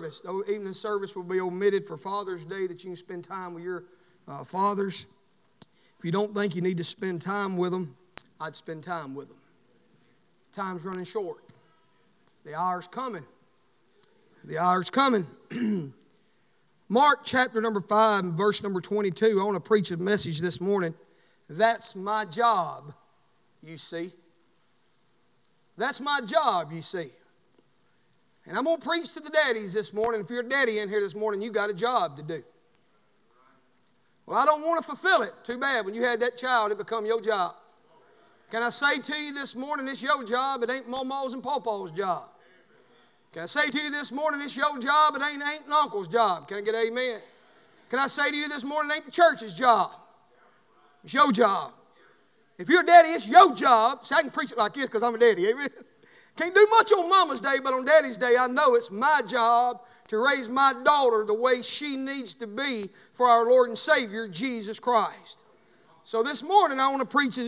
service. The evening service will be omitted for Father's Day, that you can spend time with your fathers. If you don't think you need to spend time with them, I'd spend time with them. Time's running short. The hour's coming. The hour's coming. Mark chapter number 5 and verse number 22. I want to preach a message this morning. That's my job, you see. That's my job, you see. And I'm going to preach to the daddies this morning. If you're a daddy in here this morning, you got a job to do. Well, I don't want to fulfill it. Too bad. When you had that child, it become your job. Can I say to you this morning, it's your job. It ain't Mama's and Pawpaw's job. Can I say to you this morning, it's your job. It ain't Aunt and Uncle's job. Can I get an amen? Can I say to you this morning, it ain't the church's job. It's your job. If you're a daddy, it's your job. See, I can preach it like this because I'm a daddy. Amen? Can't do much on Mama's Day, but on Daddy's Day, I know it's my job to raise my daughter the way she needs to be for our Lord and Savior, Jesus Christ. So this morning, I want to preach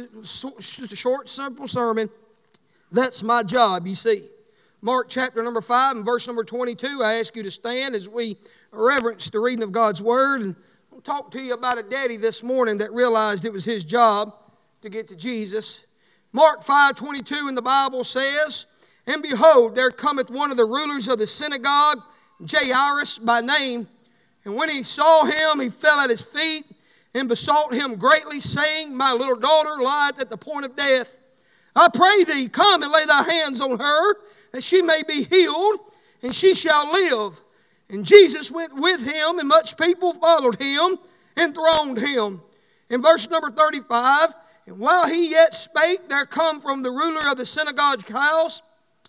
a short, simple sermon. That's my job, you see. Mark chapter number 5 and verse number 22, I ask you to stand as we reverence the reading of God's Word. And I'll talk to you about a daddy this morning that realized it was his job to get to Jesus. Mark 5:22 in the Bible says, "And behold, there cometh one of the rulers of the synagogue, Jairus by name. And when he saw him, he fell at his feet and besought him greatly, saying, My little daughter lieth at the point of death. I pray thee, come and lay thy hands on her, that she may be healed, and she shall live. And Jesus went with him, and much people followed him and thronged him." In verse number 35, "And while he yet spake, there come from the ruler of the synagogue's house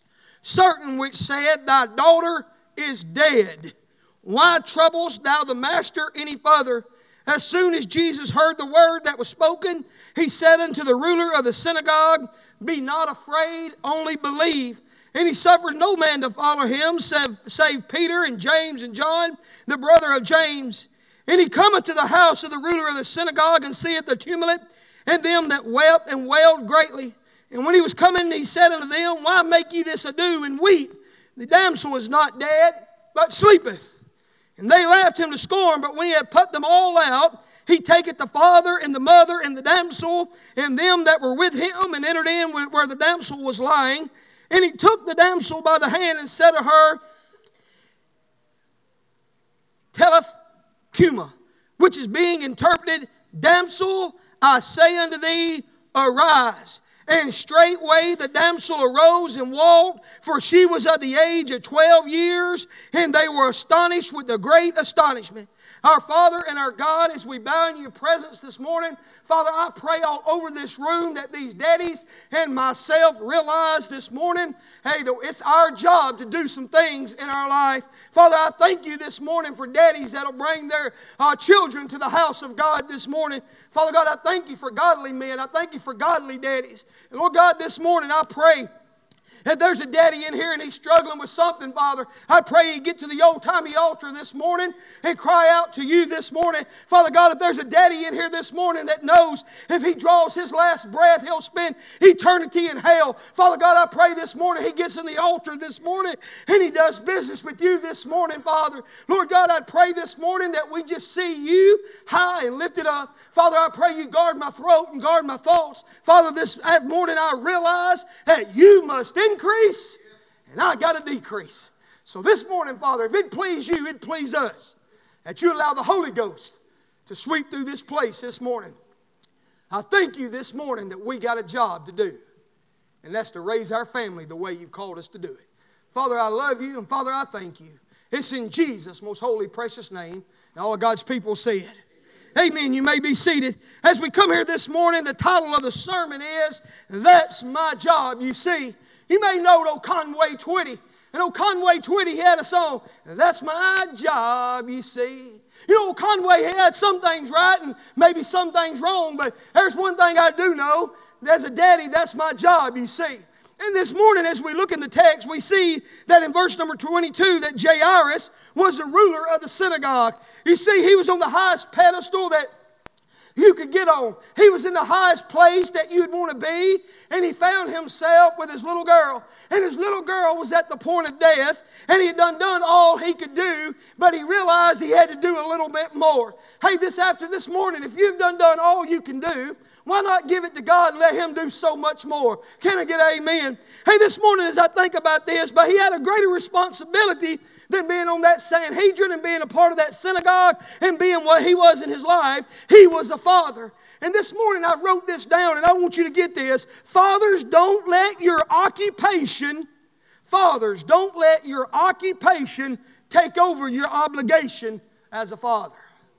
certain which said, Thy daughter is dead. Why troublest thou the master any further? As soon as Jesus heard the word that was spoken, he said unto the ruler of the synagogue, Be not afraid, only believe. And he suffered no man to follow him, save Peter and James and John, the brother of James. And he cometh to the house of the ruler of the synagogue, and seeth the tumult, and them that wept and wailed greatly. And when he was coming, he said unto them, Why make ye this ado and weep? The damsel is not dead, but sleepeth. And they laughed him to scorn. But when he had put them all out, he taketh the father and the mother and the damsel and them that were with him, and entered in where the damsel was lying. And he took the damsel by the hand and said to her, Telleth Cuma, which is being interpreted, Damsel, I say unto thee, arise. And straightway the damsel arose and walked, for she was of the age of 12 years, and they were astonished with a great astonishment. Our Father and our God, as we bow in your presence this morning, Father, I pray all over this room that these daddies and myself realize this morning, hey, it's our job to do some things in our life. Father, I thank you this morning for daddies that'll bring their children to the house of God this morning. Father God, I thank you for godly men. I thank you for godly daddies. And Lord God, this morning I pray, if there's a daddy in here and he's struggling with something, Father, I pray you get to the old-timey altar this morning and cry out to you this morning. Father God, if there's a daddy in here this morning that knows if he draws his last breath, he'll spend eternity in hell. Father God, I pray this morning he gets in the altar this morning and he does business with you this morning, Father. Lord God, I pray this morning that we just see you high and lifted up. Father, I pray you guard my throat and guard my thoughts. Father, this morning I realize that you must increase and I got to decrease. So this morning, Father, if it please you, it please us that you allow the Holy Ghost to sweep through this place this morning. I thank you this morning that we got a job to do, and that's to raise our family the way you've called us to do it. Father, I love you, and Father, I thank you. It's in Jesus' most holy, precious name, and all of God's people said, Amen. You may be seated. As we come here this morning, the title of the sermon is, That's My Job, you see. You may know old Conway Twitty. And old Conway Twitty had a song, That's My Job, you see. You know, Conway had some things right and maybe some things wrong, but there's one thing I do know. As a daddy, that's my job, you see. And this morning, as we look in the text, we see that in verse number 22 that Jairus was the ruler of the synagogue. You see, he was on the highest pedestal that you could get on. He was in the highest place that you'd want to be, and he found himself with his little girl. And his little girl was at the point of death, and he had done all he could do, but he realized he had to do a little bit more. Hey, this morning, if you've done all you can do, why not give it to God and let Him do so much more? Can I get an amen? Hey, this morning as I think about this, but he had a greater responsibility than being on that Sanhedrin and being a part of that synagogue and being what he was in his life. He was a father. And this morning I wrote this down, and I want you to get this. Fathers, don't let your occupation take over your obligation as a father.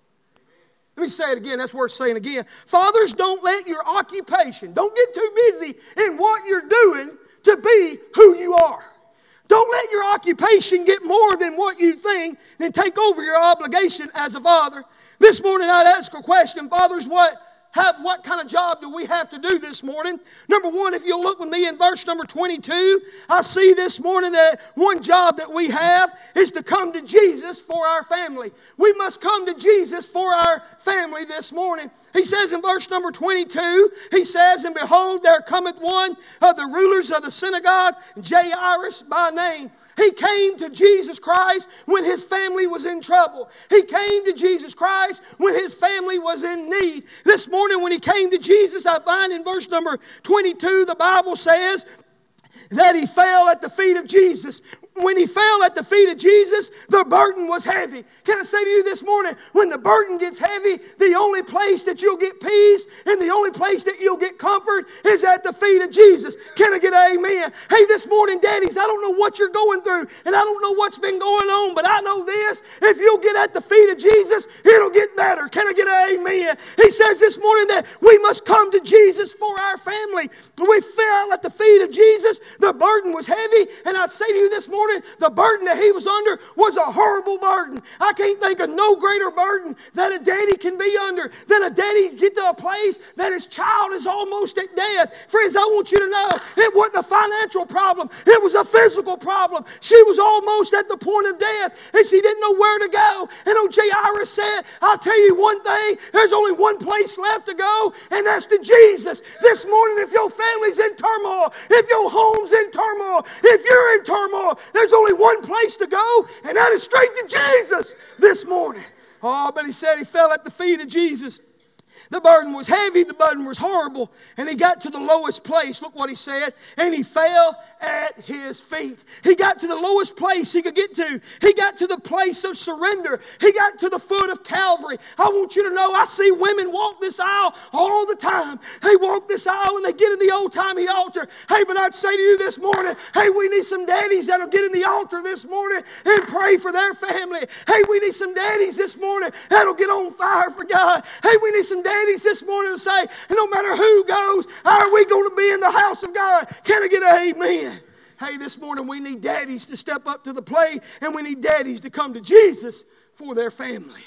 Let me say it again. That's worth saying again. Fathers, don't let your occupation, don't get too busy in what you're doing to be who you are. Don't let your occupation get more than what you think and take over your obligation as a father. This morning I'd ask a question. Fathers, what kind of job do we have to do this morning? Number one, if you'll look with me in verse number 22, I see this morning that one job that we have is to come to Jesus for our family. We must come to Jesus for our family this morning. He says in verse number 22, he says, and behold, there cometh one of the rulers of the synagogue, Jairus by name. He came to Jesus Christ when his family was in trouble. He came to Jesus Christ when his family was in need. This morning when he came to Jesus, I find in verse number 22, the Bible says that he fell at the feet of Jesus. When he fell at the feet of Jesus, the burden was heavy. Can I say to you this morning, when the burden gets heavy, the only place that you'll get peace and the only place that you'll get comfort is at the feet of Jesus. Can I get an amen? Hey, this morning, daddies, I don't know what you're going through and I don't know what's been going on, but I know this. If you'll get at the feet of Jesus, it'll get better. Can I get an amen? He says this morning that we must come to Jesus for our family. We fell at the feet of Jesus. The burden was heavy, and I'd say to you this morning, the burden that he was under was a horrible burden. I can't think of no greater burden that a daddy can be under than a daddy get to a place that his child is almost at death. Friends, I want you to know it wasn't a financial problem. It was a physical problem. She was almost at the point of death, and she didn't know where to go. And old Jairus said, I'll tell you one thing, there's only one place left to go, and that's to Jesus. This morning, if your family's in turmoil, if your home's in turmoil, if you're in turmoil, there's only one place to go, and that is straight to Jesus this morning. Oh, but he said he fell at the feet of Jesus. The burden was heavy, the burden was horrible, and he got to the lowest place. Look what he said. And he fell at his feet. He got to the lowest place he could get to. He got to the place of surrender. He got to the foot of Calvary. I want you to know, I see women walk this aisle all the time. They walk this aisle and they get in the old-timey altar. Hey, but I'd say to you this morning, hey, we need some daddies that'll get in the altar this morning and pray for their family. Hey, we need some daddies this morning that'll get on fire for God. Hey, we need some daddies this morning to say, no matter who goes, are we going to be in the house of God? Can I get an amen? Hey, this morning we need daddies to step up to the plate, and we need daddies to come to Jesus for their family.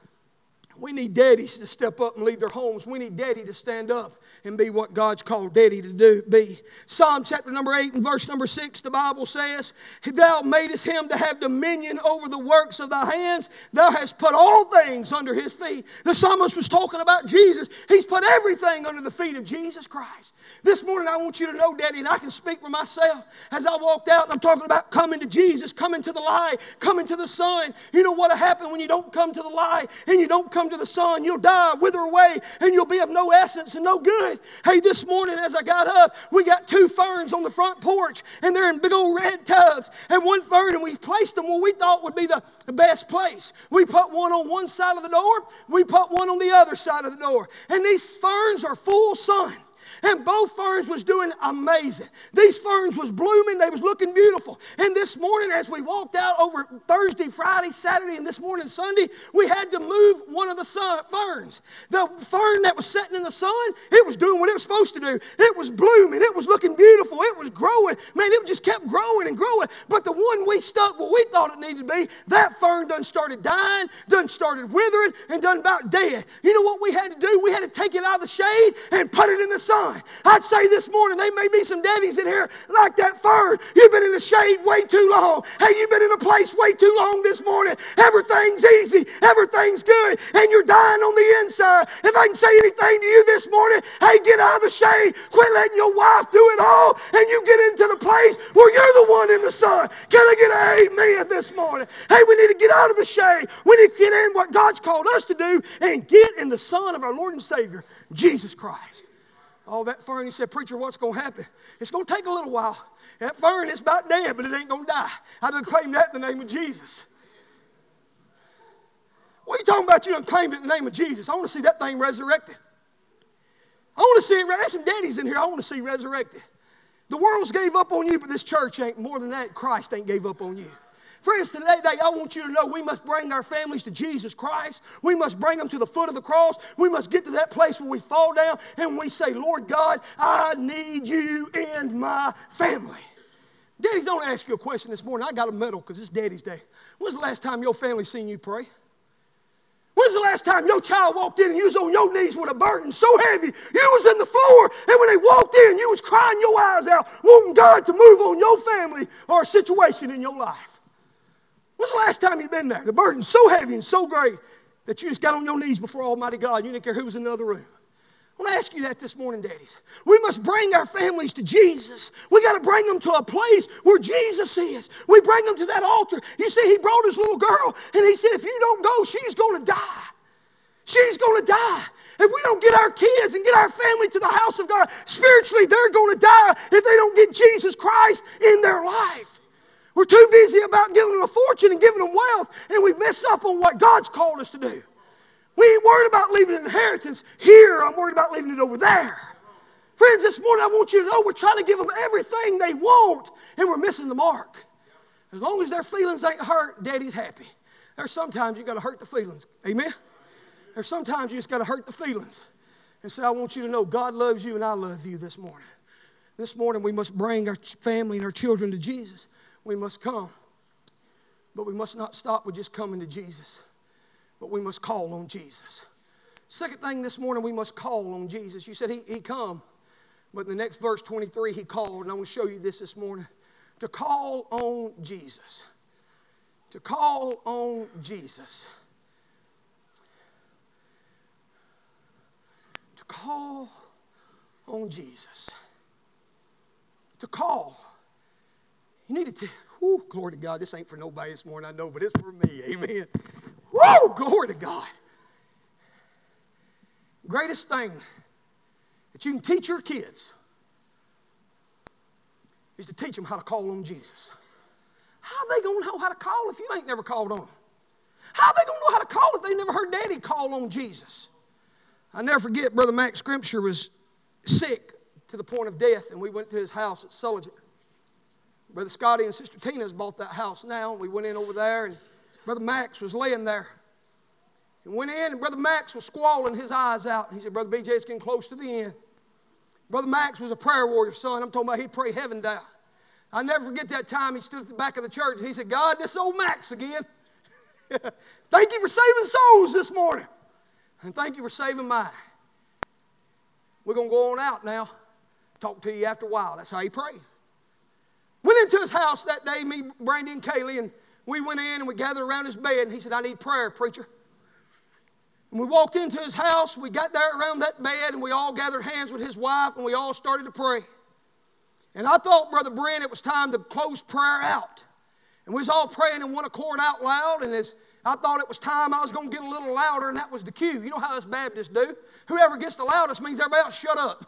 We need daddies to step up and lead their homes. We need daddy to stand up and be what God's called daddy to be. Psalm chapter number 8 and verse number 6, the Bible says, Thou madest him to have dominion over the works of thy hands. Thou hast put all things under his feet. The psalmist was talking about Jesus. He's put everything under the feet of Jesus Christ. This morning I want you to know, daddy, and I can speak for myself. As I walked out, and I'm talking about coming to Jesus, coming to the light, coming to the sun. You know what'll happen when you don't come to the light and you don't come to the sun? You'll die, wither away, and you'll be of no essence and no good. Hey, this morning as I got up, we got 2 ferns on the front porch, and they're in big old red tubs. And one fern, and we placed them where we thought would be the best place. We put one on one side of the door, we put one on the other side of the door. And these ferns are full sun. And both ferns was doing amazing. These ferns was blooming. They was looking beautiful. And this morning as we walked out over Thursday, Friday, Saturday, and this morning Sunday, we had to move one of the ferns. The fern that was sitting in the sun, it was doing what it was supposed to do. It was blooming. It was looking beautiful. It was growing. Man, it just kept growing and growing. But the one we stuck where we thought it needed to be, that fern done started dying, done started withering, and done about dead. You know what we had to do? We had to take it out of the shade and put it in the sun. son. I'd say this morning, there may be some daddies in here like that fern. You've been in the shade way too long. Hey, you've been in a place way too long this morning. Everything's easy. Everything's good. And you're dying on the inside. If I can say anything to you this morning, hey, get out of the shade. Quit letting your wife do it all. And you get into the place where you're the one in the sun. Can I get an amen this morning? Hey, we need to get out of the shade. We need to get in what God's called us to do and get in the Son of our Lord and Savior, Jesus Christ. Oh, that fern, he said, preacher, what's going to happen? It's going to take a little while. That fern is about dead, but it ain't going to die. I done claimed that in the name of Jesus. What are you talking about? You done claimed it in the name of Jesus. I want to see that thing resurrected. I want to see it. There's some daddies in here I want to see resurrected. The world's gave up on you, but this church ain't. More than that, Christ ain't gave up on you. Friends, today I want you to know we must bring our families to Jesus Christ. We must bring them to the foot of the cross. We must get to that place where we fall down and we say, Lord God, I need you in my family. Daddies, don't ask you a question this morning. I got a medal because it's Daddy's Day. When's the last time your family seen you pray? When's the last time your child walked in and you was on your knees with a burden so heavy you was in the floor, and when they walked in you was crying your eyes out wanting God to move on your family or a situation in your life? When's the last time you've been there? The burden's so heavy and so great that you just got on your knees before Almighty God. You didn't care who was in the other room. I want to ask you that this morning, daddies. We must bring our families to Jesus. We got to bring them to a place where Jesus is. We bring them to that altar. You see, he brought his little girl, and he said, if you don't go, she's going to die. She's going to die. If we don't get our kids and get our family to the house of God, spiritually, they're going to die if they don't get Jesus Christ in their life. We're too busy about giving them a fortune and giving them wealth, and we mess up on what God's called us to do. We ain't worried about leaving an inheritance here. I'm worried about leaving it over there. Friends, this morning I want you to know we're trying to give them everything they want, and we're missing the mark. As long as their feelings ain't hurt, Daddy's happy. There's sometimes you got to hurt the feelings. Amen? There's sometimes you just got to hurt the feelings and say, I want you to know God loves you and I love you this morning. This morning we must bring our family and our children to Jesus. We must come, but we must not stop with just coming to Jesus, but we must call on Jesus. Second thing this morning, we must call on Jesus. You said he come, but in the next verse 23, he called, and I want to show you this morning. To call on Jesus. To call on Jesus. To call on Jesus. To call. You need to, glory to God. This ain't for nobody this morning, I know, but it's for me. Amen. Woo, glory to God. Greatest thing that you can teach your kids is to teach them how to call on Jesus. How are they going to know how to call if you ain't never called on them? How are they going to know how to call if they never heard Daddy call on Jesus? I never forget, Brother Max Scrimshire was sick to the point of death, and we went to his house at Sullivan. Brother Scotty and Sister Tina has bought that house now. We went in over there, and Brother Max was laying there. He went in, and Brother Max was squalling his eyes out. He said, Brother BJ, it's getting close to the end. Brother Max was a prayer warrior son. I'm talking about he'd pray heaven down. I never forget that time he stood at the back of the church, and he said, God, this old Max again. Thank you for saving souls this morning. And thank you for saving mine. We're going to go on out now. Talk to you after a while. That's how he prayed. Went into his house that day, me, Brandy, and Kaylee, and we went in and we gathered around his bed, and he said, I need prayer, preacher. And we walked into his house, we got there around that bed, and we all gathered hands with his wife, and we all started to pray. And I thought, Brother Brent, it was time to close prayer out. And we was all praying in one accord out loud, and as I thought it was time I was going to get a little louder, and that was the cue. You know how us Baptists do. Whoever gets the loudest means everybody else shut up.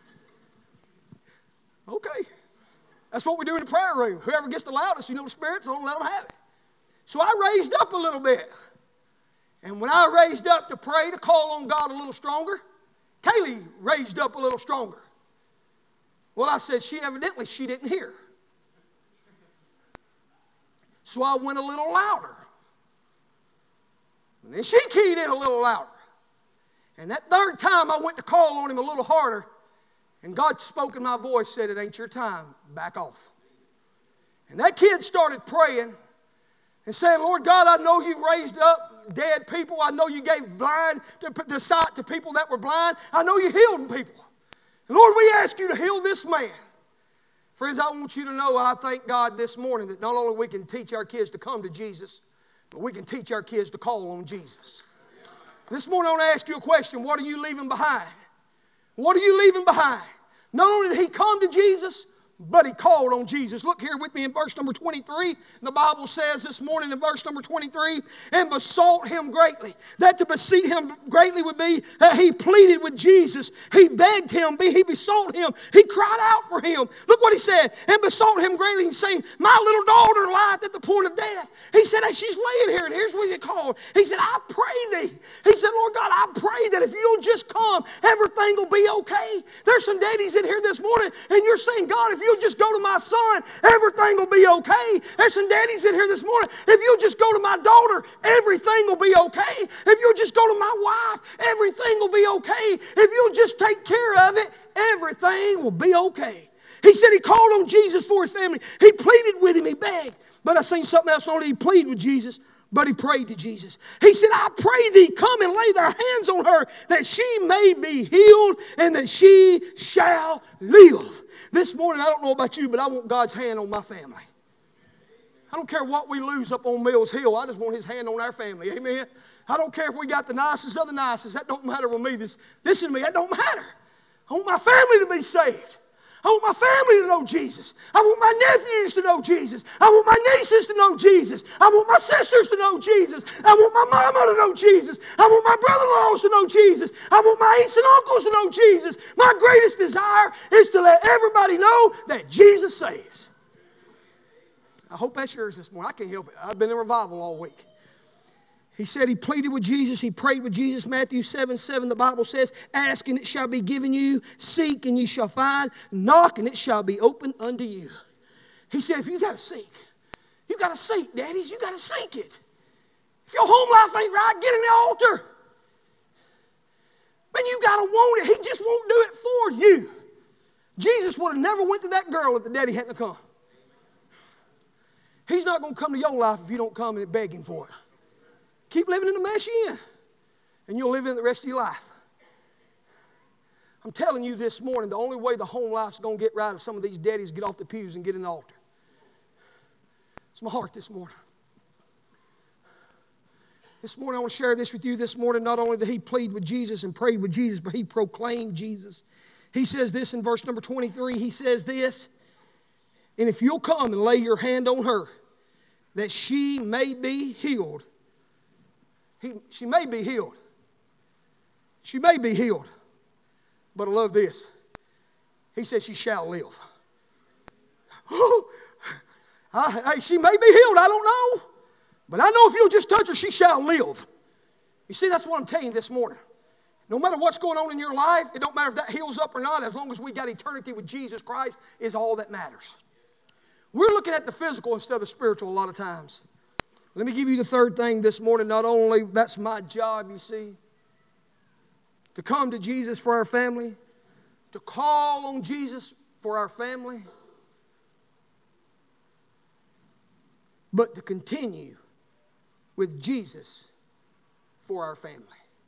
Okay. That's what we do in the prayer room. Whoever gets the loudest, you know the Spirit's on, let them have it. So I raised up a little bit. And when I raised up to pray, to call on God a little stronger, Kaylee raised up a little stronger. Well, I said, she didn't hear. So I went a little louder. And then she keyed in a little louder. And that third time I went to call on him a little harder, and God spoke in my voice, said, it ain't your time, back off. And that kid started praying and saying, Lord God, I know you've raised up dead people. I know you gave the sight to people that were blind. I know you healed people. Lord, we ask you to heal this man. Friends, I want you to know, I thank God this morning that not only we can teach our kids to come to Jesus, but we can teach our kids to call on Jesus. This morning I want to ask you a question. What are you leaving behind? What are you leaving behind? Not only did he come to Jesus, but he called on Jesus. Look here with me in verse number 23. The Bible says this morning in verse number 23, and besought him greatly. That to beseech him greatly would be that he pleaded with Jesus. He begged him. He besought him. He cried out for him. Look what he said. And besought him greatly, and saying, my little daughter lieth at the point of death. He said, as she's laying here, and here's what he called. He said, I pray thee. He said, Lord God, I pray that if you'll just come, everything will be okay. There's some daddies in here this morning, and you're saying, God, if you'll just go to my son, everything will be okay. There's some daddies in here this morning. If you'll just go to my daughter, everything will be okay. If you'll just go to my wife, everything will be okay. If you'll just take care of it, everything will be okay. He said he called on Jesus for his family. He pleaded with him. He begged. But I seen something else. Not only he pleaded with Jesus, but he prayed to Jesus. He said, I pray thee, come and lay thy hands on her, that she may be healed and that she shall live. This morning, I don't know about you, but I want God's hand on my family. I don't care what we lose up on Mills Hill. I just want his hand on our family. Amen. I don't care if we got the nicest of the nicest. That don't matter with me. Listen to me. That don't matter. I want my family to be saved. I want my family to know Jesus. I want my nephews to know Jesus. I want my nieces to know Jesus. I want my sisters to know Jesus. I want my mama to know Jesus. I want my brother-in-laws to know Jesus. I want my aunts and uncles to know Jesus. My greatest desire is to let everybody know that Jesus saves. I hope that's yours this morning. I can't help it. I've been in revival all week. He said he pleaded with Jesus. He prayed with Jesus. Matthew 7:7, the Bible says, ask and it shall be given you. Seek and you shall find. Knock and it shall be opened unto you. He said, if you got to seek, you got to seek, daddies. You got to seek it. If your home life ain't right, get in the altar. Man, you got to want it. He just won't do it for you. Jesus would have never went to that girl if the daddy hadn't come. He's not going to come to your life if you don't come and beg him for it. Keep living in the mess you're in, and you'll live in it the rest of your life. I'm telling you this morning, the only way the home life's going to get right is some of these daddies get off the pews and get in the altar. It's my heart this morning. This morning I want to share this with you this morning. Not only did he plead with Jesus and prayed with Jesus, but he proclaimed Jesus. He says this in verse number 23. He says this, and if you'll come and lay your hand on her, that she may be healed. She may be healed. She may be healed. But I love this. He says she shall live. Hey, she may be healed. I don't know. But I know if you'll just touch her, she shall live. You see, that's what I'm telling you this morning. No matter what's going on in your life, it don't matter if that heals up or not. As long as we got eternity with Jesus Christ is all that matters. We're looking at the physical instead of the spiritual a lot of times. Let me give you the third thing this morning. Not only that's my job, you see, to come to Jesus for our family, to call on Jesus for our family, but to continue with Jesus for our family.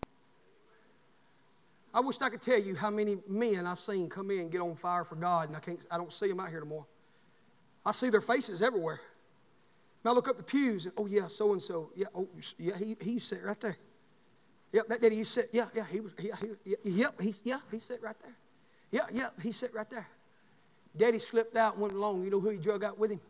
I wish I could tell you how many men I've seen come in and get on fire for God, and I don't see them out here anymore. I see their faces everywhere. Now look up the pews and, oh yeah, so and so, yeah, oh yeah, he sat right there. Yep, that daddy you sit, yeah, he was, he sat right there. Yeah, he sat right there. Daddy slipped out and went along. You know who he drug out with him?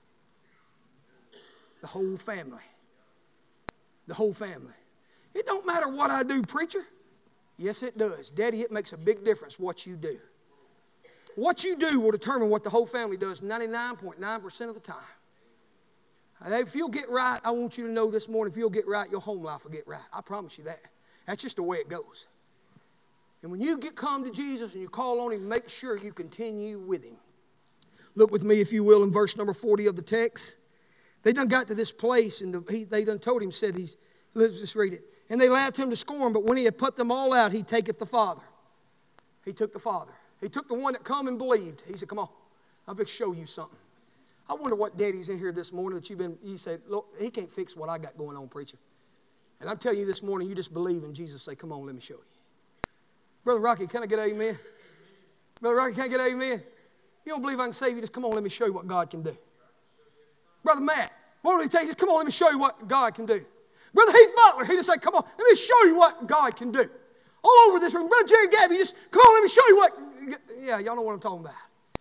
The whole family. The whole family. It don't matter what I do, preacher. Yes, it does. Daddy, it makes a big difference what you do. What you do will determine what the whole family does 99.9% of the time. If you'll get right, I want you to know this morning, if you'll get right, your home life will get right. I promise you that. That's just the way it goes. And when you come to Jesus and you call on him, make sure you continue with him. Look with me, if you will, in verse number 40 of the text. They done got to this place, and they done told him, said let's just read it. And they laughed him to scorn, but when he had put them all out, he taketh the Father. He took the Father. He took the one that come and believed. He said, come on, I'm going to show you something. I wonder what daddy's in here this morning that you say, look, he can't fix what I got going on, preacher. And I'm telling you this morning, you just believe in Jesus. Say, come on, let me show you. Brother Rocky, can I get an amen? Brother Rocky, can't get an amen? You don't believe I can save you? Just come on, let me show you what God can do. Brother Matt, what will he take? Just come on, let me show you what God can do. Brother Heath Butler, he just said, come on, let me show you what God can do. All over this room. Brother Jerry Gabby, just come on, let me show you what. Yeah, y'all know what I'm talking about.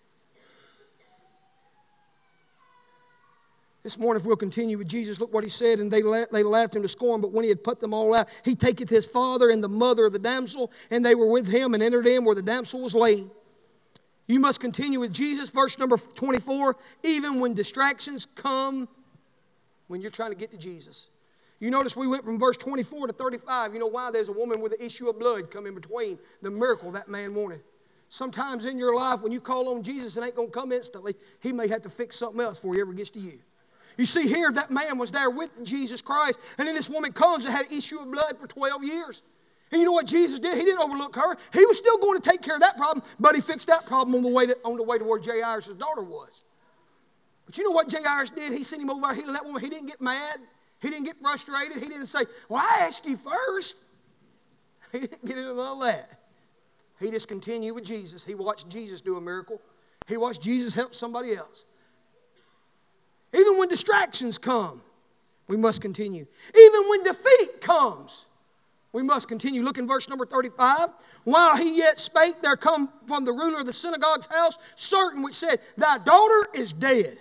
This morning, if we'll continue with Jesus, look what he said, and they laughed him to scorn, but when he had put them all out, he taketh his father and the mother of the damsel, and they were with him, and entered in where the damsel was laid. You must continue with Jesus. Verse number 24, even when distractions come, when you're trying to get to Jesus. You notice we went from verse 24 to 35. You know why? There's a woman with an issue of blood come in between the miracle that man wanted. Sometimes in your life, when you call on Jesus, it ain't going to come instantly. He may have to fix something else before he ever gets to you. You see here, that man was there with Jesus Christ, and then this woman comes and had an issue of blood for 12 years. And you know what Jesus did? He didn't overlook her. He was still going to take care of that problem, but he fixed that problem on the way to where Jairus' daughter was. But you know what Jairus did? He sent him over there healing that woman. He didn't get mad. He didn't get frustrated. He didn't say, well, I asked you first. He didn't get into all that. He just continued with Jesus. He watched Jesus do a miracle. He watched Jesus help somebody else. Even when distractions come, we must continue. Even when defeat comes, we must continue. Look in verse number 35. While he yet spake, there come from the ruler of the synagogue's house certain which said, thy daughter is dead.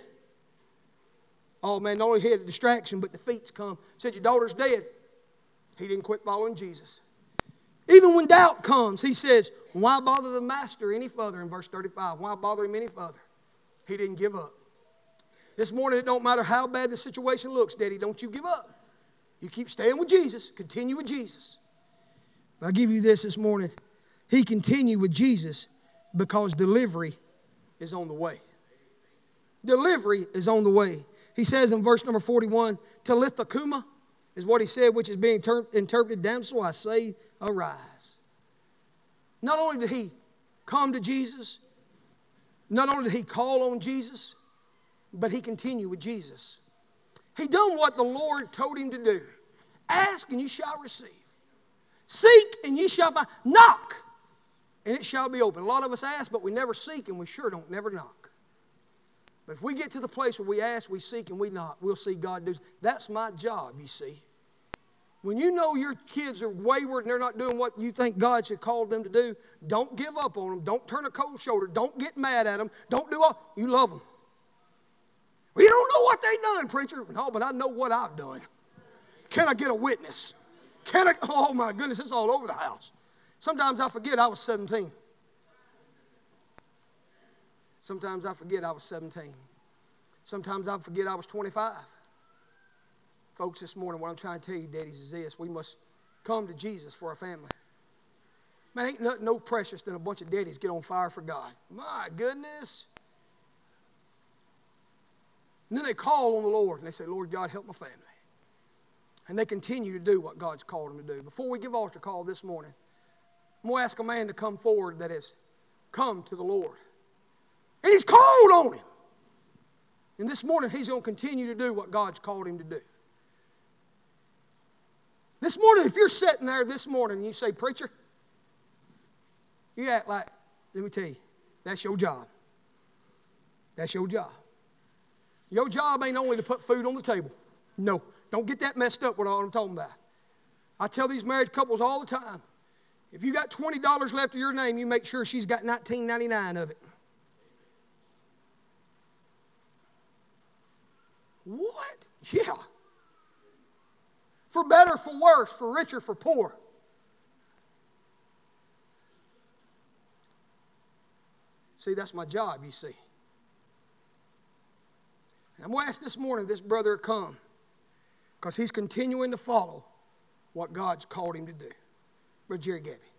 Oh man, not only he had a distraction, but defeats come. Said, your daughter's dead. He didn't quit following Jesus. Even when doubt comes, he says, why bother the master any further? In verse 35, why bother him any further? He didn't give up. This morning, it don't matter how bad the situation looks, Daddy, don't you give up. You keep staying with Jesus. Continue with Jesus. I'll give you this morning. He continued with Jesus because delivery is on the way. Delivery is on the way. He says in verse number 41, Talitha Kuma is what he said, which is being interpreted, damsel, I say, arise. Not only did he come to Jesus, not only did he call on Jesus, but he continued with Jesus. He done what the Lord told him to do. Ask and you shall receive. Seek and you shall find. Knock and it shall be open. A lot of us ask, but we never seek and we sure don't never knock. But if we get to the place where we ask, we seek, and we knock, we'll see God do. That's my job, you see. When you know your kids are wayward and they're not doing what you think God should call them to do, don't give up on them. Don't turn a cold shoulder. Don't get mad at them. Don't do all. You love them. We don't know what they done, preacher. No, but I know what I've done. Can I get a witness? Can I? Oh, my goodness, it's all over the house. Sometimes I forget I was 17. Sometimes I forget I was 17. Sometimes I forget I was 25. Folks, this morning, what I'm trying to tell you, daddies, is this. We must come to Jesus for our family. Man, ain't nothing no precious than a bunch of daddies get on fire for God. My goodness. And then they call on the Lord, and they say, Lord God, help my family. And they continue to do what God's called them to do. Before we give altar call this morning, I'm going to ask a man to come forward that has come to the Lord. And he's called on him. And this morning, he's going to continue to do what God's called him to do. This morning, if you're sitting there this morning and you say, preacher, you act like, let me tell you, that's your job. That's your job. Your job ain't only to put food on the table. No, don't get that messed up with what I'm talking about. I tell these married couples all the time, if you got $20 left of your name, you make sure she's got $19.99 of it. What? Yeah. For better, for worse, for richer, for poor. See, that's my job, you see. And I'm going to ask this morning this brother to come because he's continuing to follow what God's called him to do. Brother Jerry Gabby.